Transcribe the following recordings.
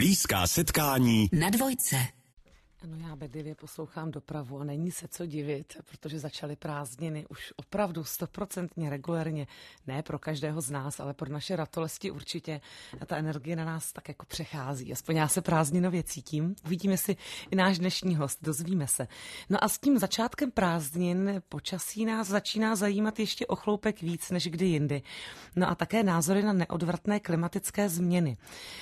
Blízká setkání na Dvojce. No, já bedlivě poslouchám dopravu a není se co divit, protože začaly prázdniny už opravdu 100% regulérně. Ne pro každého z nás, ale pro naše ratolesti určitě. A ta energie na nás tak jako přechází. Aspoň já se prázdninově cítím. Uvidíme si i náš dnešní host, dozvíme se. No a s tím začátkem prázdnin počasí nás začíná zajímat ještě o chloupek víc než kdy jindy. No a také názory na neodvratné klimatické změny.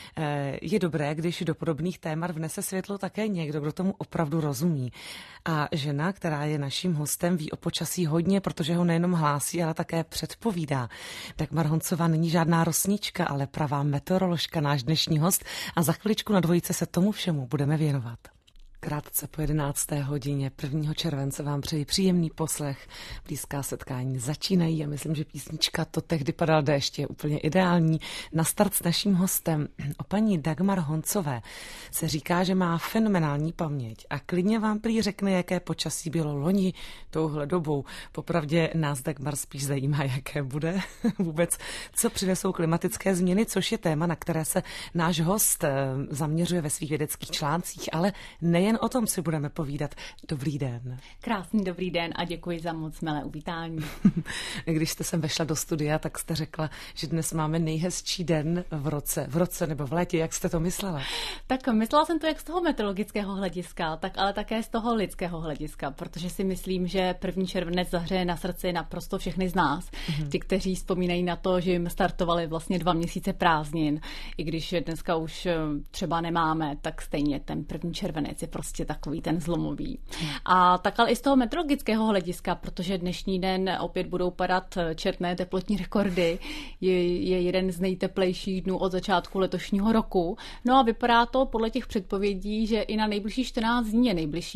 Je dobré, když do podobných témat vnese světlo také někdo, kdo tomu opravdu rozumí. A žena, která je naším hostem, ví o počasí hodně, protože ho nejenom hlásí, ale také předpovídá. Dagmar Honcová není žádná rosnička, ale pravá meteoroložka, náš dnešní host, a za chviličku na Dvojice se tomu všemu budeme věnovat. Krátce po 11. hodině 1. července vám přeji příjemný poslech. Blízká setkání začínají a myslím, že písnička To tehdy padal déšť je úplně ideální. Na start s naším hostem, o paní Dagmar Honcové, se říká, že má fenomenální paměť a klidně vám prý řekne, jaké počasí bylo loni touhle dobou. Popravdě nás Dagmar spíš zajímá, jaké bude vůbec, co přinesou klimatické změny, což je téma, na které se náš host zaměřuje ve svých vědeckých článcích, ale nejen o tom si budeme povídat. Dobrý den. Krásný dobrý den a děkuji za moc milé uvítání. Když jste sem vešla do studia, tak jste řekla, že dnes máme nejhezčí den v roce nebo v létě. Jak jste to myslela? Tak myslela jsem to jak z toho meteorologického hlediska, tak ale také z toho lidského hlediska, protože si myslím, že 1. červenec zahřeje na srdci naprosto všechny z nás. Ti, kteří vzpomínají na to, že jim startovali vlastně 2 měsíce prázdnin, i když dneska už třeba nemáme, tak stejně ten 1. červenec je prostě takový ten zlomový. A tak ale i z toho meteorologického hlediska, protože dnešní den opět budou padat četné teplotní rekordy. Je jeden z nejteplejších dnů od začátku letošního roku. No a vypadá to podle těch předpovědí, že i na nejbližší 14 dní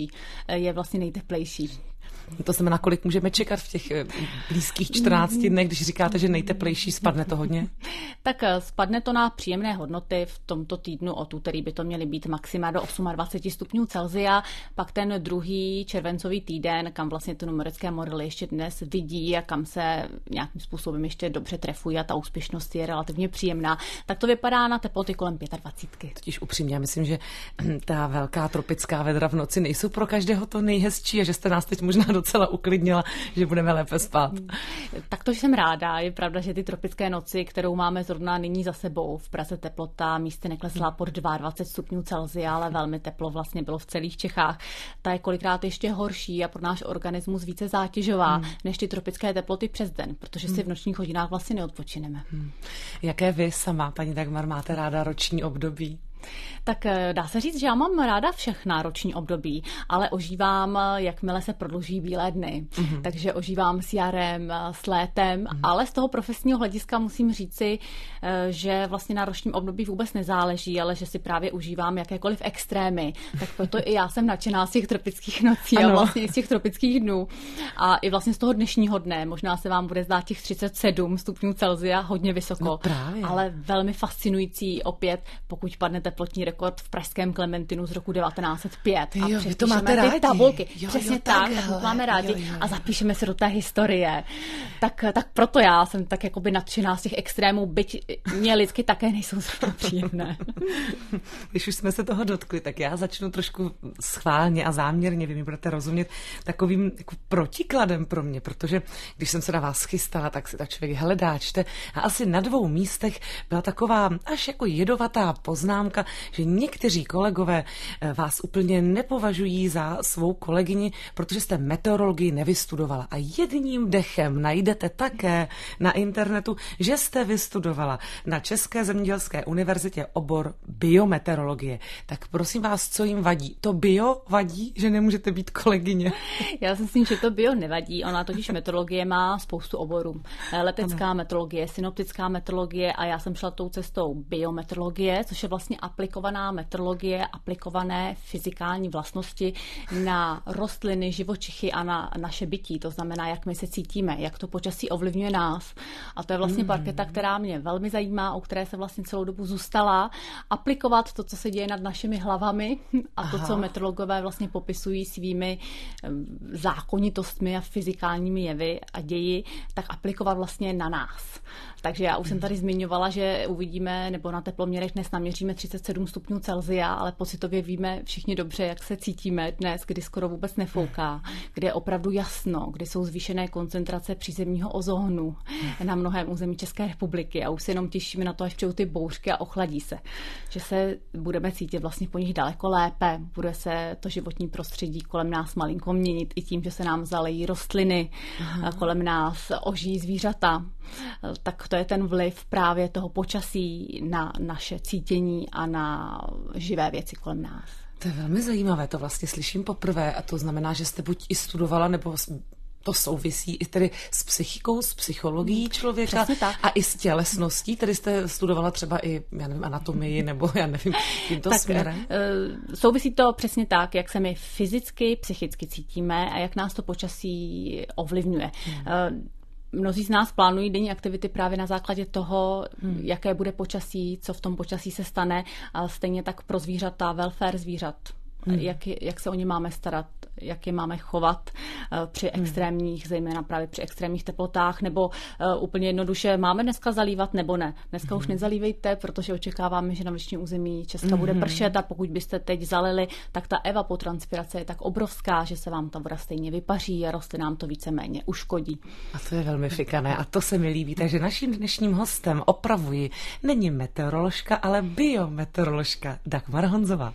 je vlastně nejteplejší. To znamená, kolik můžeme čekat v těch blízkých 14 dnech, když říkáte, že nejteplejší, spadne to hodně? Tak spadne to na příjemné hodnoty. V tomto týdnu od úterý by to měly být maxima do 28 stupňů Celsia. Pak ten druhý červencový týden, kam vlastně ty numerické modely ještě dnes vidí a kam se nějakým způsobem ještě dobře trefují a ta úspěšnost je relativně příjemná, tak to vypadá na teploty kolem 25. Totiž upřímně, já myslím, že ta velká tropická vedra v noci nejsou pro každého to nejhezčí a že jste nás teď možná docela uklidnila, že budeme lépe spát. Tak to jsem ráda. Je pravda, že ty tropické noci, kterou máme zrovna nyní za sebou, v Praze teplota místy neklesla pod 22 stupňů Celsia, ale velmi teplo vlastně bylo v celých Čechách. Ta je kolikrát ještě horší a pro náš organismus více zátěžová než ty tropické teploty přes den, protože si v nočních hodinách vlastně neodpočineme. Jaké vy sama, paní Dagmar, máte ráda roční období? Tak dá se říct, že já mám ráda všechna roční období, ale ožívám, jakmile se prodlouží bílé dny. Takže ožívám s jarem, s létem, ale z toho profesního hlediska musím říci, že vlastně na ročním období vůbec nezáleží, ale že si právě užívám jakékoliv extrémy. Tak proto i já jsem nadšená z těch tropických nocí a vlastně i z těch tropických dnů. A i vlastně z toho dnešního dne. Možná se vám bude zdát těch 37 stupňů Celsia hodně vysoko, ale velmi fascinující opět, pokud padne teplotní rekord v pražském Klementinu z roku 1905. A vy to máte rádi. Tabulky. Přesně tak máme rádi a zapíšeme se do té historie. Tak proto já jsem tak jakoby nadšená z těch extrémů, byť mě lidsky také nejsou zrovna příjemné. Když už jsme se toho dotkli, tak já začnu trošku schválně a záměrně, vy mi budete rozumět, takovým jako protikladem pro mě, protože když jsem se na vás chystala, tak si tak člověk hledá, čte a asi na 2 místech byla taková až jako jedovatá poznámka, že někteří kolegové vás úplně nepovažují za svou kolegyni, protože jste meteorologii nevystudovala. A jedním dechem najdete také na internetu, že jste vystudovala na České zemědělské univerzitě obor biometeorologie. Tak prosím vás, co jim vadí? To bio vadí, že nemůžete být kolegyně? Já si myslím, že to bio nevadí. Ona totiž meteorologie má spoustu oborů. Letecká meteorologie, synoptická meteorologie a já jsem šla tou cestou biometeorologie, což je vlastně aplikovaná meteorologie, aplikované fyzikální vlastnosti na rostliny, živočichy a na naše bytí. To znamená, jak my se cítíme, jak to počasí ovlivňuje nás. A to je vlastně parketa, která mě velmi zajímá, o které se vlastně celou dobu zůstala. Aplikovat to, co se děje nad našimi hlavami a to, co meteorologové vlastně popisují svými zákonitostmi a fyzikálními jevy a ději, tak aplikovat vlastně na nás. Takže já už jsem tady zmiňovala, že uvidíme, nebo na teploměrech dnes naměříme 37 stupňů stupňů Celsia, ale pocitově víme všichni dobře, jak se cítíme dnes, kdy skoro vůbec nefouká, kdy je opravdu jasno, kdy jsou zvýšené koncentrace přízemního ozónu na mnohém území České republiky a už se jenom těšíme na to, až přijdou ty bouřky a ochladí se. Že se budeme cítit vlastně po nich daleko lépe, bude se to životní prostředí kolem nás malinko měnit i tím, že se nám zalejí rostliny, kolem nás ožijí zvířata. Tak to je ten vliv právě toho počasí na naše cítění a na živé věci kolem nás. To je velmi zajímavé, to vlastně slyším poprvé a to znamená, že jste buď i studovala, nebo to souvisí i tedy s psychikou, s psychologií člověka a i s tělesností, tedy jste studovala třeba i, já nevím, anatomii nebo já nevím, tímto tak, směrem? Souvisí to přesně tak, jak se my fyzicky, psychicky cítíme a jak nás to počasí ovlivňuje. Mnozí z nás plánují denní aktivity právě na základě toho, jaké bude počasí, co v tom počasí se stane, a stejně tak pro zvířata, welfare zvířat. Jak se o ně máme starat, jak je máme chovat při extrémních, zejména právě při extrémních teplotách, nebo úplně jednoduše, máme dneska zalívat nebo ne. Dneska už nezalívejte, protože očekáváme, že na většině území Česka bude pršet a pokud byste teď zalili, tak ta evapotranspirace je tak obrovská, že se vám ta voda stejně vypaří a rostly nám to víceméně uškodí. A to je velmi fikané a to se mi líbí. Takže naším dnešním hostem, opravuji, není meteoroložka, ale biometeoroložka Dagmar Honzová.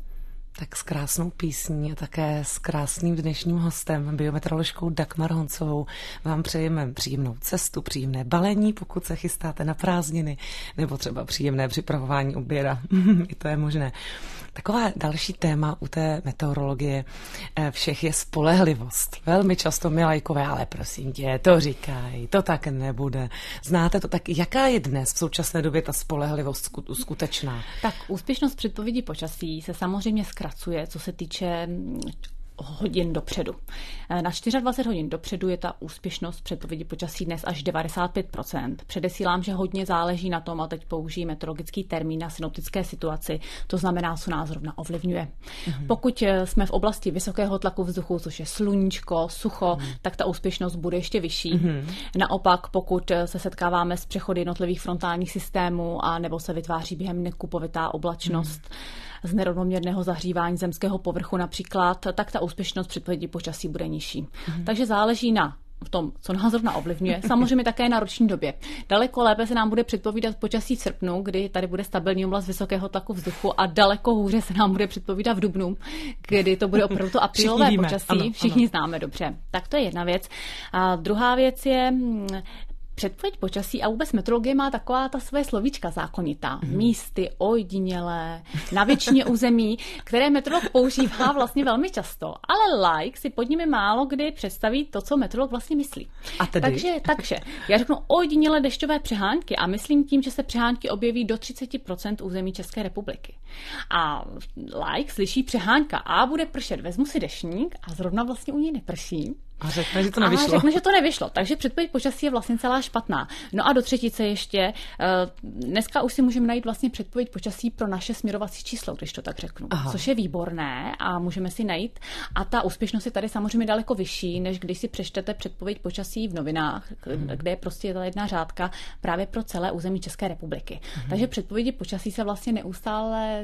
Tak s krásnou písní a také s krásným dnešním hostem, biometeoroložkou Dagmar Honzovou, vám přejeme příjemnou cestu, příjemné balení, pokud se chystáte na prázdniny, nebo třeba příjemné připravování oběda. I to je možné. Takové další téma u té meteorologie všech je spolehlivost. Velmi často my lajkové, ale prosím tě, to říkají, to tak nebude. Znáte to tak, jaká je dnes v současné době ta spolehlivost skutečná? Tak úspěšnost předpovědi počasí se samozřejmě zkracuje, co se týče hodin dopředu. Na 24 hodin dopředu je ta úspěšnost předpovědi počasí dnes až 95%. Předesílám, že hodně záleží na tom, a teď použijí meteorologický termín, na synoptické situaci, to znamená, co nás zrovna ovlivňuje. Pokud jsme v oblasti vysokého tlaku vzduchu, což je sluníčko, sucho, tak ta úspěšnost bude ještě vyšší. Naopak, pokud se setkáváme s přechody jednotlivých frontálních systémů a nebo se vytváří během dne kupovitá oblačnost, z nerovnoměrného zahřívání zemského povrchu například, tak ta úspěšnost předpovědi počasí bude nižší. Takže záleží na v tom, co nás zrovna ovlivňuje, samozřejmě také na roční době. Daleko lépe se nám bude předpovídat počasí v srpnu, kdy tady bude stabilní oblast vysokého tlaku vzduchu a daleko hůře se nám bude předpovídat v dubnu, kdy to bude opravdu to aprílové počasí. Ano, všichni známe dobře. Tak to je jedna věc. A druhá věc je předpověď počasí a vůbec meteorologie má taková ta své slovíčka zákonitá. Místy, ojedinělé, na většině území, které meteorolog používá vlastně velmi často. Ale like si pod nimi málo kdy představí to, co meteorolog vlastně myslí. A tedy? Takže já řeknu ojedinělé dešťové přehánky a myslím tím, že se přehánky objeví do 30% území České republiky. A like slyší přehánka a bude pršet. Vezmu si deštník a zrovna vlastně u něj neprší. A řekne, že to nevyšlo. A řekne, že to nevyšlo. Takže předpověď počasí je vlastně celá špatná. No a do třetice ještě, dneska už si můžeme najít vlastně předpověď počasí pro naše směrovací číslo, když to tak řeknu. Aha. Což je výborné a můžeme si najít. A ta úspěšnost je tady samozřejmě daleko vyšší, než když si přečtete předpověď počasí v novinách, kde je prostě ta jedna řádka právě pro celé území České republiky. Takže předpovědi počasí se vlastně neustále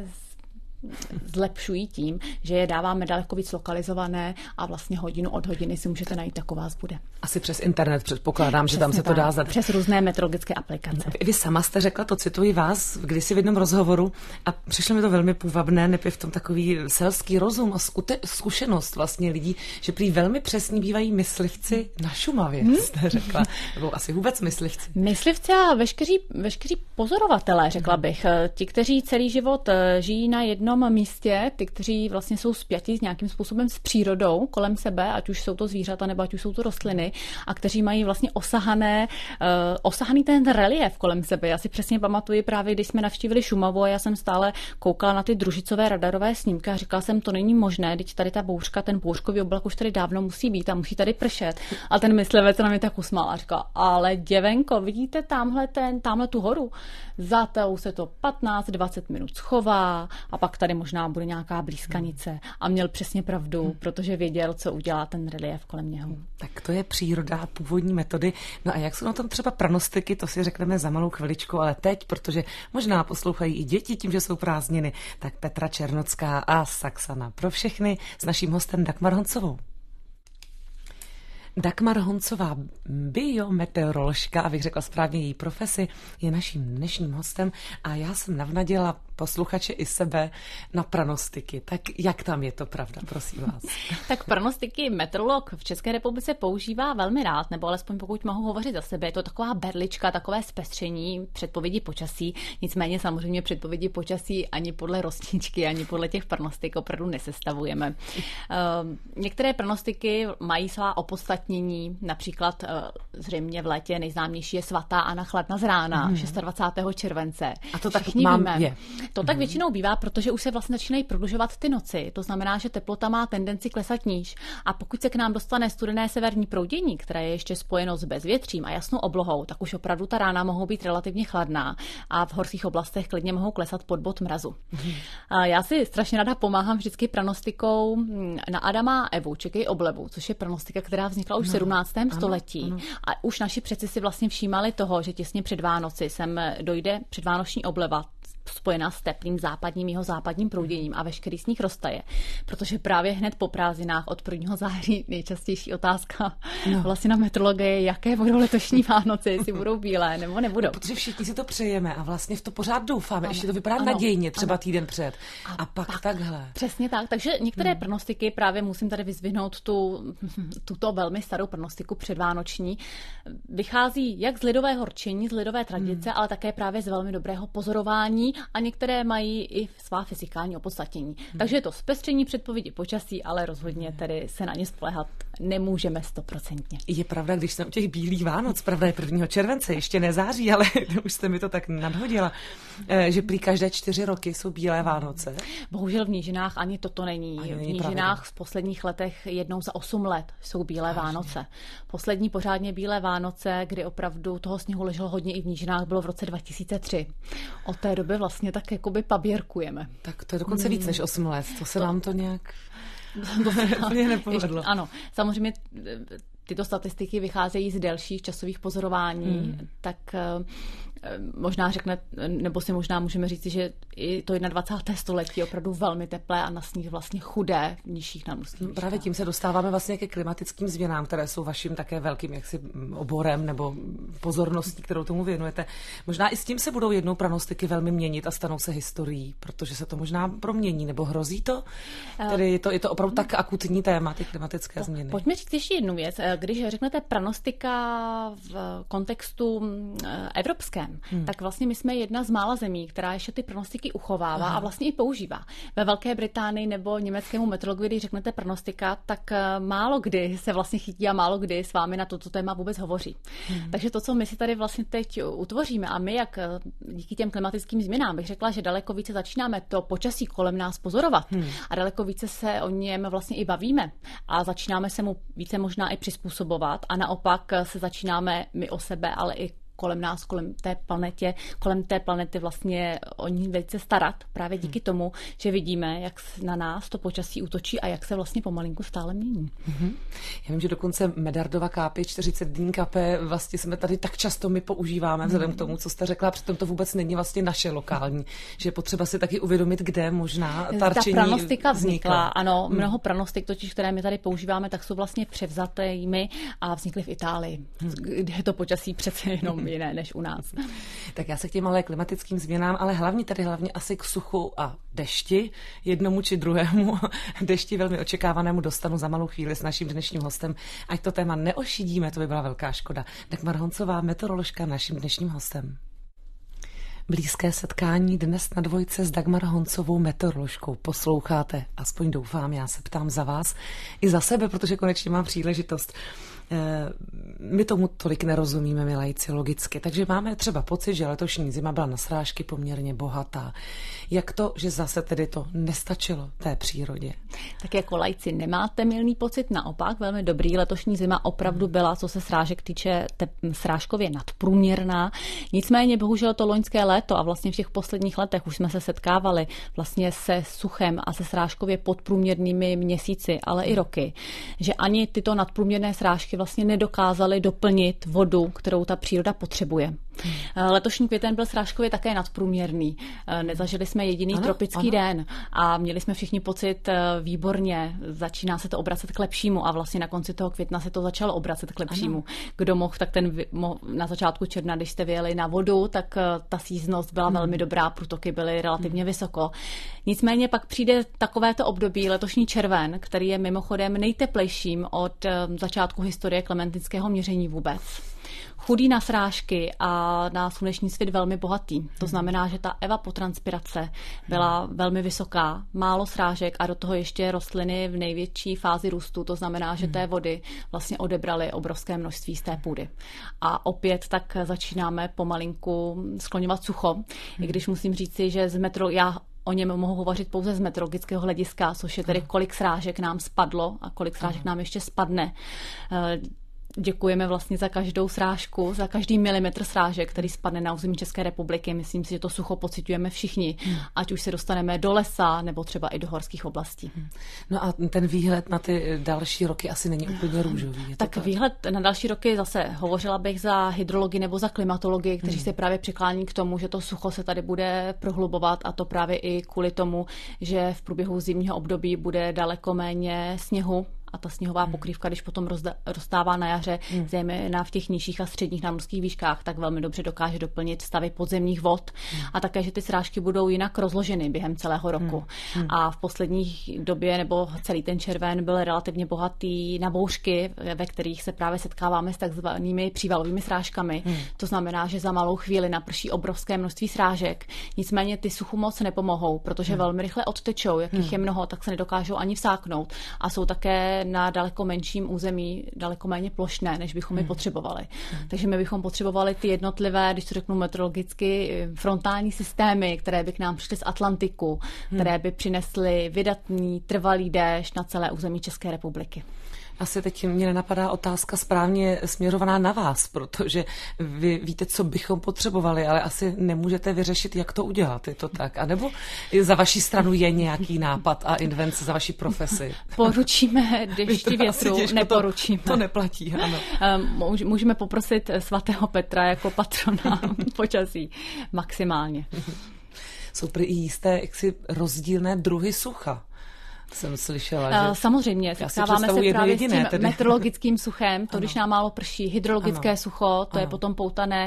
zlepšují tím, že je dáváme daleko víc lokalizované a vlastně hodinu od hodiny si můžete najít, jak vás bude. Asi přes internet předpokládám, přesně že tam se to dá zadat. Přes různé meteorologické aplikace. Vy sama jste řekla, to cituji vás, kdysi v jednom rozhovoru a přišlo mi to velmi půvabné, neby v tom takový selský rozum a zkušenost vlastně lidí, že prý velmi přesní bývají myslivci na Šumavě, jste řekla. Nebo asi vůbec myslivci. Myslivci a veškeří pozorovatelé, řekla bych. Ti, kteří celý život žijí na jednom místě, ty, kteří vlastně jsou spjati s nějakým způsobem s přírodou kolem sebe, ať už jsou to zvířata, nebo ať už jsou to rostliny, a kteří mají vlastně osahaný ten relief kolem sebe. Já si přesně pamatuju právě, když jsme navštívili Šumavu a já jsem stále koukala na ty družicové radarové snímky a říkala jsem, to není možné, teď tady ta bouřka, ten bouřkový oblak už tady dávno musí být a musí tady pršet. A ten myslivec na mě tak usmál a říkal, ale děvenko, vidíte tamhle tu horu? Za tou se to 15-20 minut schová a pak tady možná bude nějaká blízkanice. A měl přesně pravdu, protože věděl, co udělá ten relief kolem něho. Tak to je příroda a původní metody. No a jak jsou na tom třeba pranostiky, to si řekneme za malou chviličku, ale teď, protože možná poslouchají i děti tím, že jsou prázdniny, tak Petra Černocká a Saxana pro všechny s naším hostem Dagmar Honcovou. Dagmar Honcová, biometeoroložka, abych řekla správně její profesi, je naším dnešním hostem a já jsem navnadila posluchače i sebe na pranostiky. Tak jak tam je to pravda, prosím vás? Tak pranostiky meteorolog v České republice používá velmi rád, nebo alespoň pokud mohu hovořit za sebe. Je to taková berlička, takové zpestření předpovědi počasí. Nicméně samozřejmě předpovědi počasí ani podle rostničky, ani podle těch prognostik opravdu nesestavujeme. Některé prognostiky mají svá opodstatnění, například zřejmě v létě nejznámější je svatá Anna Chladna z rána, 26. července. A to tak všichni víme. Je. To tak většinou bývá, protože už se vlastně začínají prodlužovat ty noci. To znamená, že teplota má tendenci klesat níž. A pokud se k nám dostane studené severní proudění, které je ještě spojeno s bezvětřím a jasnou oblohou, tak už opravdu ta rána mohou být relativně chladná a v horských oblastech klidně mohou klesat pod bod mrazu. Já si strašně ráda pomáhám vždycky pranostikou na Adama a Evu, čekej oblevu, což je pranostika, která vznikla už v 17. století. A už naši předci si vlastně všímali toho, že těsně před Vánoci sem dojde předvánoční obleva spojená s teplým západním jeho západním prouděním a veškerý sníh roztaje. Protože právě hned po prázdninách od 1. září nejčastější otázka vlastně na meteorologii je, jaké budou letošní Vánoce, jestli budou bílé nebo nebudou. Protože všichni si to přejeme a vlastně v to pořád doufáme. Ještě to vypadá nadějně, třeba týden před. A pak takhle. Přesně tak. Takže některé prognostiky, právě musím tady vyzvihnout tuto velmi starou prognostiku předvánoční, vychází jak z lidového rčení, z lidové tradice, ale také právě z velmi dobrého pozorování a některé mají i svá fyzikální opodstatnění. Takže je to zpestření předpovědi počasí, ale rozhodně tedy se na ně spoléhat nemůžeme 100%. Je pravda, když jsem u těch bílých Vánoc, pravda je 1. července, ještě nezáří, ale už jste mi to tak nadhodila, že prý každé 4 roky jsou bílé Vánoce. Bohužel v nížinách ani toto není. V nížinách v posledních letech jednou za 8 let jsou bílé Vánoce. Poslední pořádně bílé Vánoce, kdy opravdu toho sněhu leželo hodně i v nížinách, bylo v roce 2003. Od té doby vlastně tak jakoby paběrkujeme. Tak to je dokonce víc než 8 let. To se nám to nějak úplně nepovedlo. Ano, samozřejmě tyto statistiky vycházejí z delších časových pozorování, tak možná řekne, nebo si možná můžeme říct, že i to 21. století je opravdu velmi teplé a na sníh vlastně chudé v nižších nadmořských. Právě tím se dostáváme vlastně ke klimatickým změnám, které jsou vaším také velkým jaksi oborem nebo pozorností, kterou tomu věnujete. Možná i s tím se budou jednou prognostiky velmi měnit a stanou se historií, protože se to možná promění, nebo hrozí to? Tedy je to opravdu tak akutní téma, ty klimatické změny. Pojďme říct ještě jednu věc. Když řeknete prognostika v kontextu evropském, tak vlastně my jsme jedna z mála zemí, která ještě ty prognostiky uchovává a vlastně i používá. Ve Velké Británii nebo německému meteorologovi, když řeknete prognostika, tak málo kdy se vlastně chytí a málo kdy s vámi na toto téma vůbec hovoří. Takže to, co my si tady vlastně teď utvoříme a my, jak díky těm klimatickým změnám, bych řekla, že daleko více začínáme to počasí kolem nás pozorovat a daleko více se o něm vlastně i bavíme a začínáme se mu více možná i přizpůsobovat a naopak se začínáme my o sebe, ale i kolem nás, kolem té planety vlastně o ní velice starat, právě díky tomu, že vidíme, jak na nás to počasí útočí a jak se vlastně pomalinku stále mění. Já vím, že dokonce Medardova kápě, 40 dní kape, vlastně jsme tady tak často my používáme, vzhledem k tomu, co jste řekla, přitom to vůbec není vlastně naše lokální, že je potřeba si taky uvědomit, kde možná ta rčení prognostika vznikla. Ano, mnoho prognostik, totiž, které my tady používáme, tak jsou vlastně převzatými a vznikly v Itálii, kde je to počasí přece jenom jiné než u nás. Tak já se k těm ale klimatickým změnám, ale hlavně asi k suchu a dešti, jednomu či druhému dešti velmi očekávanému dostanu za malou chvíli s naším dnešním hostem. Ať to téma neošidíme, to by byla velká škoda. Dagmar Honcová, meteoroložka, naším dnešním hostem. Blízké setkání dnes na dvojce s Dagmar Honcovou, meteoroložkou. Posloucháte, aspoň doufám, já se ptám za vás i za sebe, protože konečně mám příležitost. My tomu tolik nerozumíme, my laici, logicky, takže máme třeba pocit, že letošní zima byla na srážky poměrně bohatá. Jak to, že zase tedy to nestačilo té přírodě? Tak jako laici nemáte mylný pocit, naopak velmi dobrý. Letošní zima opravdu byla, co se srážek týče, srážkově nadprůměrná. Nicméně bohužel to loňské léto a vlastně v těch posledních letech už jsme se setkávali vlastně se suchem a se srážkově podprůměrnými měsíci, ale i roky, že ani tyto nadprůměrné srážky vlastně nedokázaly doplnit vodu, kterou ta příroda potřebuje. Letošní květen byl srážkově také nadprůměrný. Nezažili jsme jediný tropický den a měli jsme všichni pocit výborně. Začíná se to obracet k lepšímu a vlastně na konci toho května se to začalo obracet k lepšímu. Kdo mohl, tak na začátku června, když jste vyjeli na vodu, tak ta síznost byla velmi dobrá, průtoky byly relativně vysoko. Nicméně pak přijde takovéto období, letošní červen, který je mimochodem nejteplejším od začátku historie klementinského měření vůbec. Chudý na srážky a na sluneční svit velmi bohatý. To znamená, že ta evapotranspirace byla velmi vysoká, málo srážek a do toho ještě rostliny v největší fázi růstu. To znamená, že té vody vlastně odebraly obrovské množství z té půdy. A opět tak začínáme pomalinku skloňovat sucho. I když musím říci, že já o něm mohu hovořit pouze z meteorologického hlediska, což je tedy kolik srážek nám spadlo a kolik srážek nám ještě spadne. Děkujeme vlastně za každou srážku, za každý milimetr srážek, který spadne na území České republiky. Myslím si, že to sucho pociťujeme všichni, ať už se dostaneme do lesa nebo třeba i do horských oblastí. No a ten výhled na ty další roky asi není úplně růžový. Tak výhled na další roky zase hovořila bych za hydrologii nebo za klimatologii, kteří se právě přiklání k tomu, že to sucho se tady bude prohlubovat a to právě i kvůli tomu, že v průběhu zimního období bude daleko méně sněhu. A ta sněhová pokrývka, když potom roztává na jaře, zejména v těch nižších a středních nadmořských výškách, tak velmi dobře dokáže doplnit stavy podzemních vod. A také, že ty srážky budou jinak rozloženy během celého roku. A v posledních době, nebo celý ten červen byl relativně bohatý na bouřky, ve kterých se právě setkáváme s takzvanými přívalovými srážkami. To znamená, že za malou chvíli naprší obrovské množství srážek. Nicméně ty suchu moc nepomohou, protože velmi rychle odtečou, jakých je mnoho, tak se nedokážou ani vsáknout. A jsou také na daleko menším území, daleko méně plošné, než bychom je potřebovali. Takže my bychom potřebovali ty jednotlivé, když to řeknu meteorologicky, frontální systémy, které by k nám přišly z Atlantiku, které by přinesly vydatný, trvalý déšť na celé území České republiky. Asi teď mě nenapadá otázka správně směrovaná na vás, protože vy víte, co bychom potřebovali, ale asi nemůžete vyřešit, jak to udělat. Je to tak? A nebo za vaší stranu je nějaký nápad a invence za vaší profesi? Poručíme dešti větru, neporučíme. To neplatí, ano. Můžeme poprosit svatého Petra jako patrona počasí maximálně. Jsou prý jisté rozdílné druhy sucha. Jsem slyšela, že... Samozřejmě, setkáváme se právě s tím meteorologickým suchem, to když nám málo prší, hydrologické sucho, to je potom poutané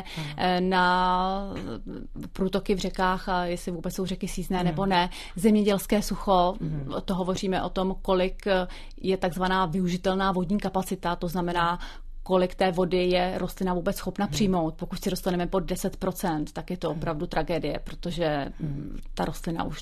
na průtoky v řekách, a jestli vůbec jsou řeky sízné nebo ne. Zemědělské sucho, to hovoříme o tom, kolik je takzvaná využitelná vodní kapacita, to znamená, kolik té vody je rostlina vůbec schopna přijmout. Pokud si dostaneme pod 10%, tak je to opravdu tragédie, protože ta rostlina už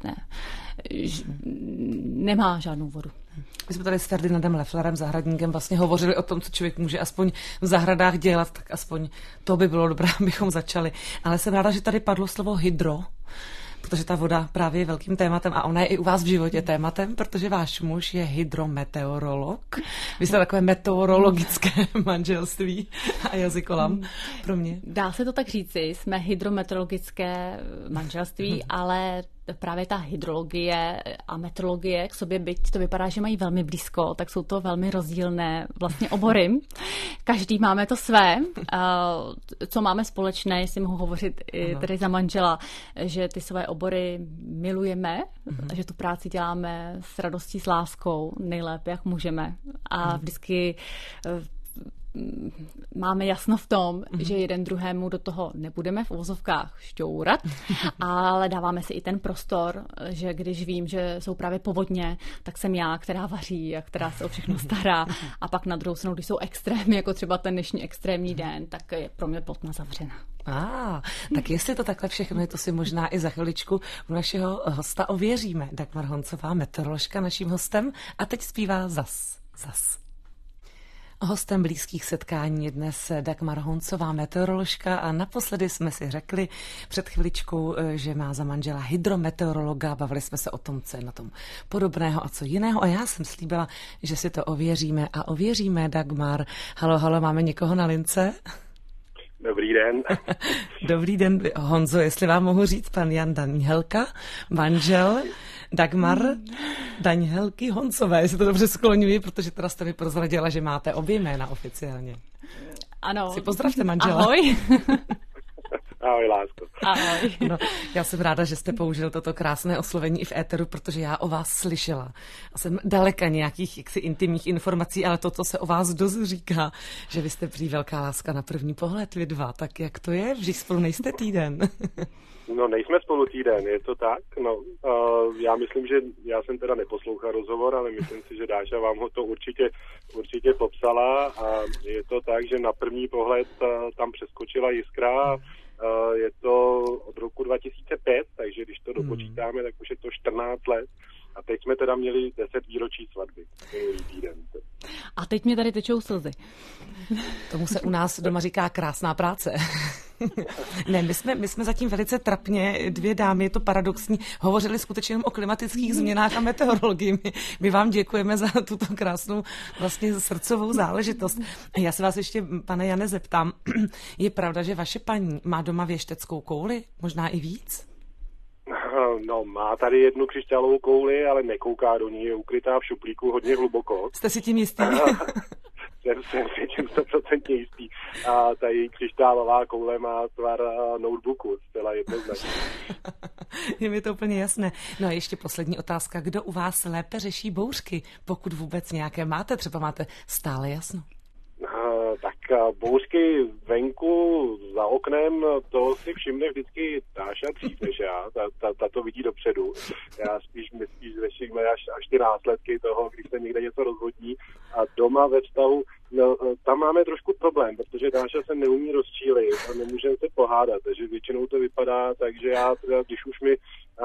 nemá žádnou vodu. My jsme tady s Ferdinandem Lefflerem, zahradníkem, vlastně hovořili o tom, co člověk může aspoň v zahradách dělat, tak aspoň to by bylo dobré, abychom začali. Ale jsem ráda, že tady padlo slovo hydro, protože ta voda právě je velkým tématem a ona je i u vás v životě tématem, protože váš muž je hydrometeorolog. Vy jste takové meteorologické manželství a jazykolam pro mě. Dá se to tak říci, jsme hydrometeorologické manželství, ale právě ta hydrologie a meteorologie k sobě, byť to vypadá, že mají velmi blízko, tak jsou to velmi rozdílné vlastně obory. Každý máme to své. Co máme společné, jestli mohu hovořit tedy za manžela, že ty své obory milujeme, že tu práci děláme s radostí, s láskou, nejlépe, jak můžeme. A vždycky máme jasno v tom, že jeden druhému do toho nebudeme v uvozovkách šťourat, ale dáváme si i ten prostor, že když vím, že jsou právě povodně, tak jsem já, která vaří a která se o všechno stará. A pak na druhou stranu, když jsou extrémy, jako třeba ten dnešní extrémní den, tak je pro mě plotna zavřena. Tak jestli to takhle všechno je, to si možná i za chviličku u našeho hosta ověříme. Dagmar Honcová, meteoroložka, naším hostem, a teď zpívá Zas. Hostem blízkých setkání je dnes Dagmar Honcová, meteoroložka, a naposledy jsme si řekli před chviličkou, že má za manžela hydrometeorologa. Bavili jsme se o tom, co je na tom podobného a co jiného, a já jsem slíbila, že si to ověříme a ověříme. Dagmar, halo, máme někoho na lince? Dobrý den. Dobrý den, Honzo, jestli vám mohu říct, pan Jan Daňhelka, manžel Dagmar Daňhelky Honcové, jestli to dobře skloňuji, protože teda jste mi prozradila, že máte obě jména oficiálně. Ano. Si pozdravte manžela. Ahoj. Ahoj, lásko. Ahoj. No, já jsem ráda, že jste použil toto krásné oslovení i v éteru, protože já o vás slyšela. A jsem daleka nějakých intimních informací, ale toto se o vás dost říká, že vy jste prý velká láska na první pohled, vy dva. Tak jak to je? Vždyť spolu nejste týden. No, nejsme spolu týden, je to tak? No, já myslím, že já jsem teda neposlouchal rozhovor, ale myslím si, že Dáša vám ho to určitě popsala, a je to tak, že na první pohled tam přeskočila jiskra. Je to od roku 2005, takže když to dopočítáme, tak už je to 14 let. A teď jsme teda měli 10 výročí svatby minulý týden. A teď mě tady tečou slzy. Tomu se u nás doma říká krásná práce. Ne, my jsme zatím velice trapně, dvě dámy, je to paradoxní, hovořili skutečně jenom o klimatických změnách a meteorologii. My vám děkujeme za tuto krásnou vlastně srdcovou záležitost. Já se vás ještě, pane Jane, zeptám, je pravda, že vaše paní má doma věšteckou kouli? Možná i víc? No, má tady jednu křišťálovou kouli, ale nekouká do ní, je ukrytá v šuplíku hodně hluboko. Jste si tím jistý? Jsem si tím 100% jistý. A ta její křišťálová koule má tvar notebooku, zcela jednoznačně. Je mi to úplně jasné. No a ještě poslední otázka. Kdo u vás lépe řeší bouřky, pokud vůbec nějaké máte? Třeba máte stále jasno? Tak bouřky venku za oknem, to si všimne vždycky Dáša dřív než já, ta to vidí dopředu. My spíš řešíme až ty následky toho, když se někde něco rozhodí. A doma ve vztahu, tam máme trošku problém, protože Dáša se neumí rozčílit a nemůžeme se pohádat, takže většinou to vypadá tak, že já, když už mi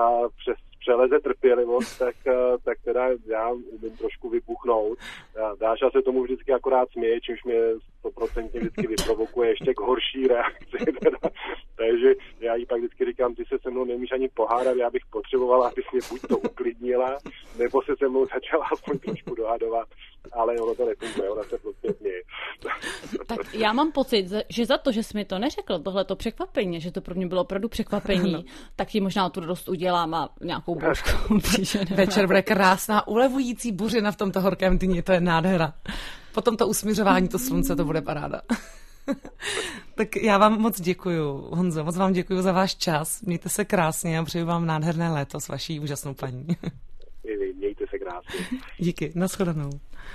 přeleze trpělivost, tak teda já umím trošku vybuchnout. Dáša se tomu vždycky akorát směje, čímž mě 100% vždycky vyprovokuje ještě k horší reakci. Takže já jí pak vždycky říkám, ty se se mnou nemůžeš ani pohádat, já bych potřebovala, abys mě buď to uklidnila, nebo se mnou začala aspoň trošku dohadovat, ale ono to nefunguje, ona se prostě směje. Tak já mám pocit, že za to, že jsi mi to neřekl, tohleto překvapení, že to pro mě bylo opravdu překvapení, no, tak ti možná tu dost udělám a nějakou bouřku. Večer bude krásná, ulevující buřina v tomto horkém dni, to je nádhera. Potom to usměřování, to slunce, to bude paráda. Tak já vám moc děkuju, Honzo, moc vám děkuju za váš čas. Mějte se krásně a přeju vám nádherné léto s vaší úžasnou paní. Mějte se krásně. Díky, nashledanou.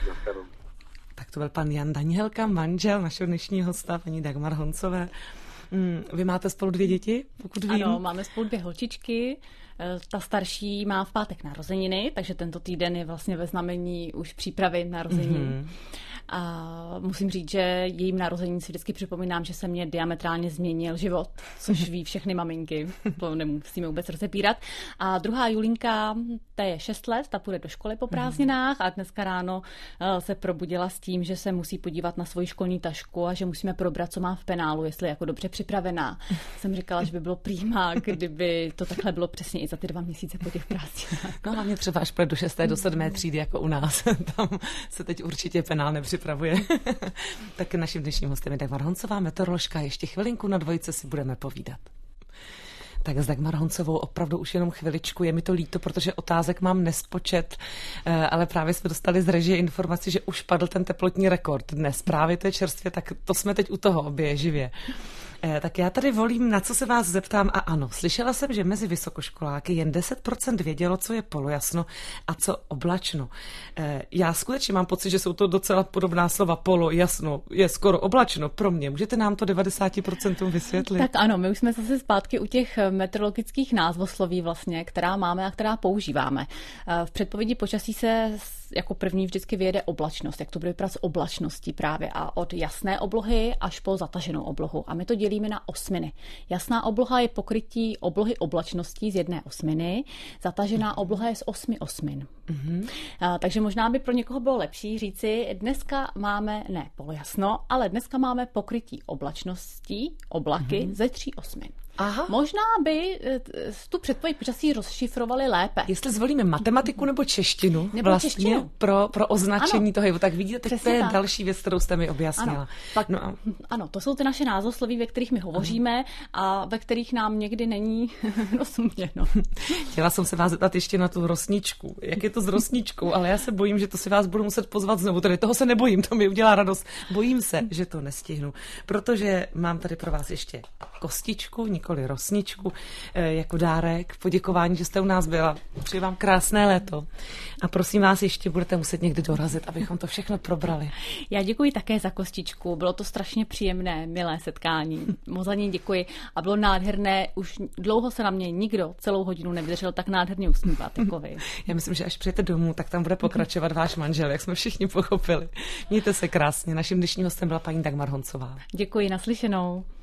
Tak to byl pan Jan Daňhelka, manžel našeho dnešního hosta, paní Dagmar Honcové. Vy máte spolu 2 děti, pokud vím? Ano, máme spolu 2 holčičky. Ta starší má v pátek narozeniny, takže tento týden je vlastně ve znamení už přípravy narozenin. A musím říct, že jejím narozením si vždycky připomínám, že se mě diametrálně změnil život, což ví všechny maminky, to nemusíme vůbec rozepírat. A druhá Julinka, ta je 6 let, ta půjde do školy po prázdninách a dneska ráno se probudila s tím, že se musí podívat na svoji školní tašku a že musíme probrat, co má v penálu, jestli je jako dobře připravená. Jsem říkala, že by bylo prýma, kdyby to takhle bylo přesně i za ty 2 měsíce po těch prázdninách. No hlavně třeba až půjde do 6. do 7. třídy jako u nás. Tam se teď určitě penál nepřipravuje. Tak naším dnešním hostem je Dagmar Honcová, meteoroložka. Ještě chvilinku na dvojice si budeme povídat. Tak s Dagmar Honcovou opravdu už jenom chviličku. Je mi to líto, protože otázek mám nespočet, ale právě jsme dostali z režie informaci, že už padl ten teplotní rekord dnes. Právě to je čerstvě, tak to jsme teď u toho obě živě. Tak já tady volím, na co se vás zeptám, a ano, slyšela jsem, že mezi vysokoškoláky jen 10% vědělo, co je polojasno a co oblačno. Já skutečně mám pocit, že jsou to docela podobná slova. Polo, jasno, je skoro oblačno pro mě. Můžete nám to 90% vysvětlit? Tak ano, my už jsme zase zpátky u těch meteorologických názvosloví vlastně, která máme a která používáme. V předpovědi počasí se jako první vždycky vyjede oblačnost, jak to bude vypadat s oblačností právě a od jasné oblohy až po zataženou oblohu. A my to dělíme na osminy. Jasná obloha je pokrytí oblohy oblačností z 1 osminy, zatažená obloha je z 8 osmin. Takže možná by pro někoho bylo lepší říci, dneska máme ne polojasno, ale dneska máme pokrytí oblačností, oblaky ze 3 osmin. Aha. Možná by tu předpověď počasí rozšifrovali lépe. Jestli zvolíme matematiku nebo češtinu, nebo vlastně češtinu. Pro označení toho jevu, tak vidíte, to je tak. další věc, kterou jste mi objasnila. Ano, to jsou ty naše názvosloví, ve kterých my hovoříme a ve kterých nám někdy není rozuměno. Chtěla jsem se vás zeptat ještě na tu rosničku. Jak je to s rosničkou, ale já se bojím, že to si vás budu muset pozvat znovu. Tedy toho se nebojím, to mi udělá radost. Bojím se, že to nestihnu, protože mám tady pro vás ještě kostičku, nikoli rosničku, jako dárek, poděkování, že jste u nás byla. Přeji vám krásné léto a prosím vás, ještě budete muset někdy dorazit, abychom to všechno probrali. Já děkuji také za kostičku, bylo to strašně příjemné, milé setkání. Moc za ní děkuji a bylo nádherné, už dlouho se na mě nikdo celou hodinu nevydržel tak nádherně usmívat jako vy. Já myslím, že až přijete domů, tak tam bude pokračovat váš manžel, jak jsme všichni pochopili. Mějte se krásně. Naším dnešním hostem byla paní Dagmar Honcová. Děkuji, naslyšenou.